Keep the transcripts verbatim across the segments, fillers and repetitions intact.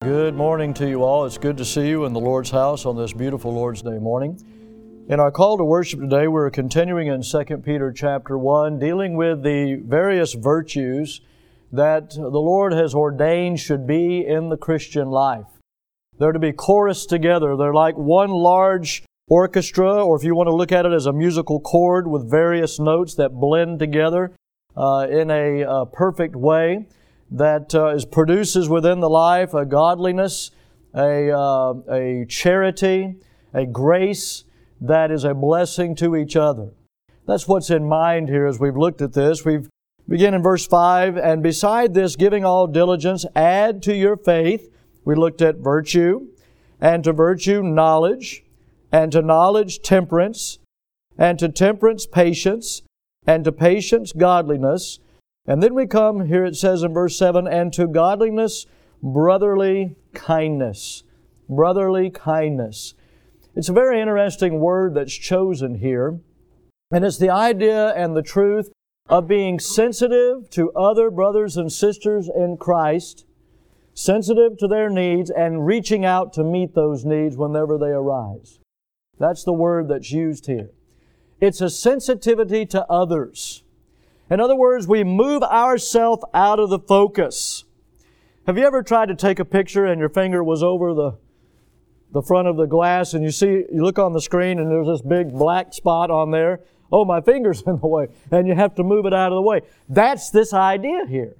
Good morning to you all. It's good to see you in the Lord's house on this beautiful Lord's Day morning. In our call to worship today, we're continuing in Second Peter chapter one, dealing with the various virtues that the Lord has ordained should be in the Christian life. They're to be chorused together. They're like one large orchestra, or if you want to look at it as a musical chord with various notes that blend together uh, in a uh, perfect way. That uh, is, produces within the life a godliness, a, uh, a charity, a grace that is a blessing to each other. That's what's in mind here as we've looked at this. We've begin in verse five, and beside this, giving all diligence, add to your faith. We looked at virtue, and to virtue knowledge, and to knowledge temperance, and to temperance patience, and to patience godliness. And then we come, here it says in verse seven, and to godliness, brotherly kindness. Brotherly kindness. It's a very interesting word that's chosen here. And it's the idea and the truth of being sensitive to other brothers and sisters in Christ, sensitive to their needs, and reaching out to meet those needs whenever they arise. That's the word that's used here. It's a sensitivity to others. In other words, we move ourselves out of the focus. Have you ever tried to take a picture and your finger was over the, the front of the glass and you see, you look on the screen and there's this big black spot on there? Oh, my finger's in the way. And you have to move it out of the way. That's this idea here.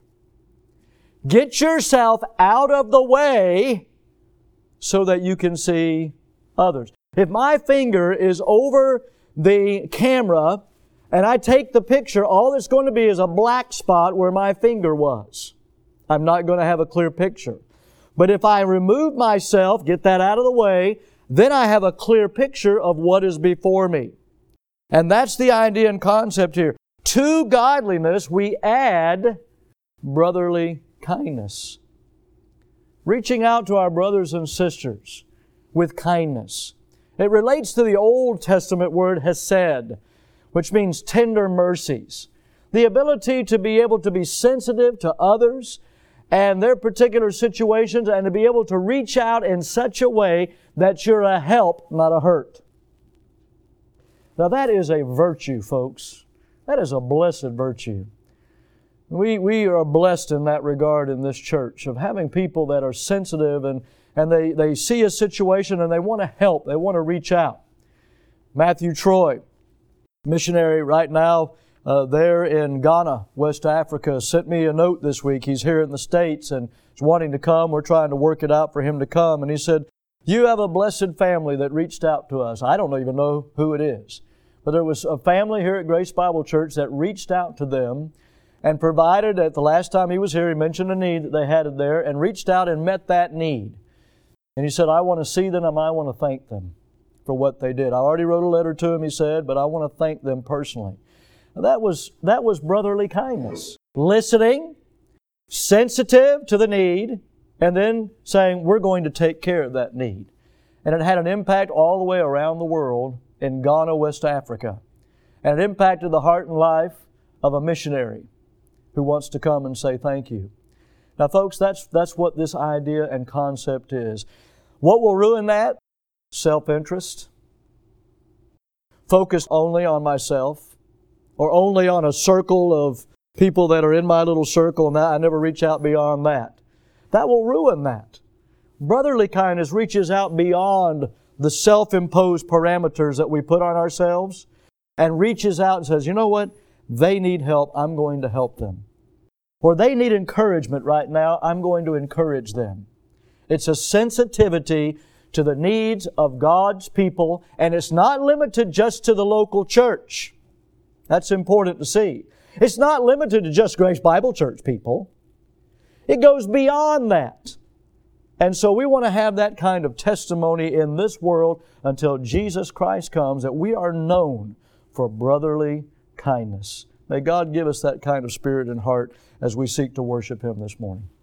Get yourself out of the way so that you can see others. If my finger is over the camera and I take the picture, all that's going to be is a black spot where my finger was. I'm not going to have a clear picture. But if I remove myself, get that out of the way, then I have a clear picture of what is before me. And that's the idea and concept here. To godliness we add brotherly kindness. Reaching out to our brothers and sisters with kindness. It relates to the Old Testament word hesed, which means tender mercies. The ability to be able to be sensitive to others and their particular situations and to be able to reach out in such a way that you're a help, not a hurt. Now that is a virtue, folks. That is a blessed virtue. We, we are blessed in that regard in this church of having people that are sensitive and, and they, they see a situation and they want to help. They want to reach out. Matthew Troy, missionary right now uh, there in Ghana, West Africa, sent me a note this week. He's here in the States and is wanting to come. We're trying to work it out for him to come. And he said, you have a blessed family that reached out to us. I don't even know who it is. But there was a family here at Grace Bible Church that reached out to them and provided, at the last time he was here, he mentioned a need that they had there and reached out and met that need. And he said, I want to see them and I want to thank them for what they did. I already wrote a letter to him, he said, but I want to thank them personally. Now that was, that was brotherly kindness. Listening, sensitive to the need, and then saying, we're going to take care of that need. And it had an impact all the way around the world in Ghana, West Africa. And it impacted the heart and life of a missionary who wants to come and say thank you. Now folks, that's, that's what this idea and concept is. What will ruin that? Self-interest, focused only on myself, or only on a circle of people that are in my little circle, and I never reach out beyond that. That will ruin that. Brotherly kindness reaches out beyond the self-imposed parameters that we put on ourselves and reaches out and says, you know what? They need help. I'm going to help them. Or they need encouragement right now. I'm going to encourage them. It's a sensitivity to the needs of God's people, and it's not limited just to the local church. That's important to see. It's not limited to just Grace Bible Church people. It goes beyond that. And so we want to have that kind of testimony in this world until Jesus Christ comes, that we are known for brotherly kindness. May God give us that kind of spirit and heart as we seek to worship Him this morning.